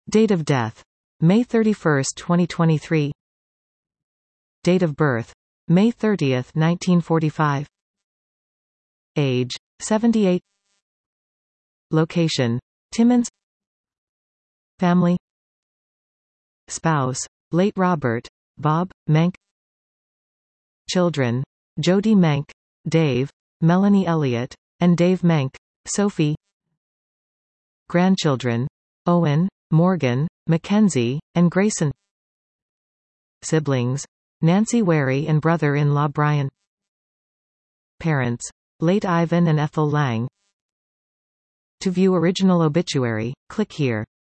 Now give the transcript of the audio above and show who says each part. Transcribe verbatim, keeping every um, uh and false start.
Speaker 1: Date of death: May thirty-first, twenty twenty-three. Date of birth: May thirtieth, nineteen forty-five. Age: seventy-eight. Location: Timmins. Family. Spouse: late Robert, Bob, Menck. Children: Jody Menck, Dave, Melanie Elliott, and Dave Menck, Sophie. Grandchildren: Owen, Morgan, Mackenzie, and Grayson. Siblings: Nancy Wary and brother-in-law Brian. Parents: late Ivan and Ethel Lang. To view original obituary, click here.